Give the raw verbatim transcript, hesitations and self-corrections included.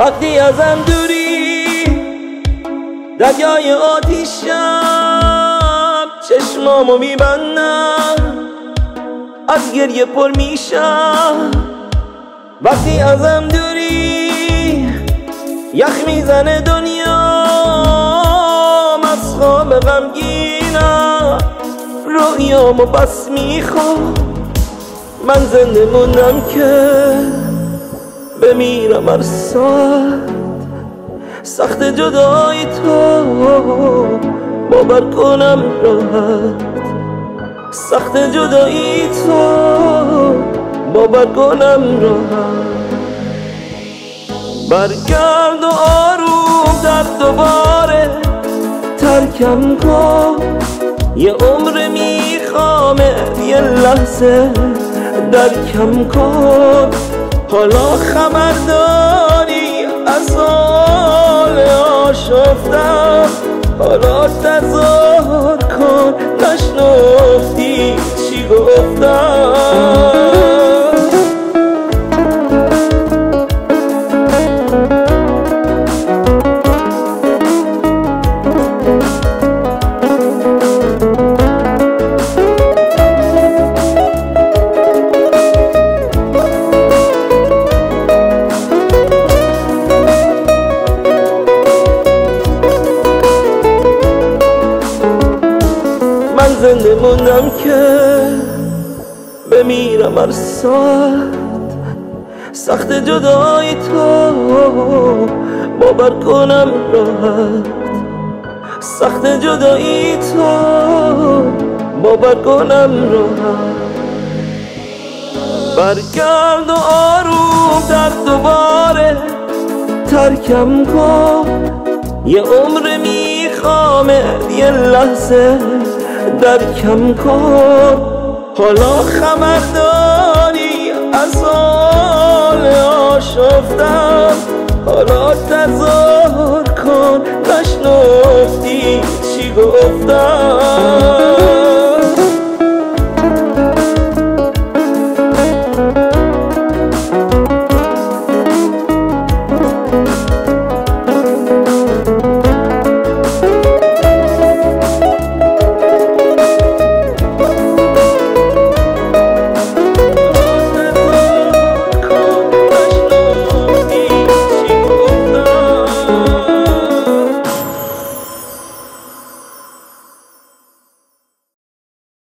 وقتی ازم دوری دریای آتیشم، چشمامو میبندم از گریه پر میشم. وقتی ازم دوری یخ میزنه دنیام، از خواب غمگینم رویامو بس میخوام. من زنده موندم که بمیرم هر ساعت، سخت جدایی تو باور کنم راحت، سخت جدایی تو باور کنم راحت. برگرد و آروم در دوباره ترکم کن، یه عمر میخوامه یه لحظه درکم کن. حالا خبر داری از حال آشفتم، حالا تظاهر کن نشنفتی چی گفتم. زنده موندم که بمیرم هر ساعت، سخت جدایی تو باور کنم راحت، سخت جدایی تو باور کنم راحت. برگرد و آروم در دوباره ترکم کن، یه عمر میخوامه یه لحظه درکم کن. حالا خبر داری از حال آشفتم، حالا تظاهر کن نشنفتی چی گفتم.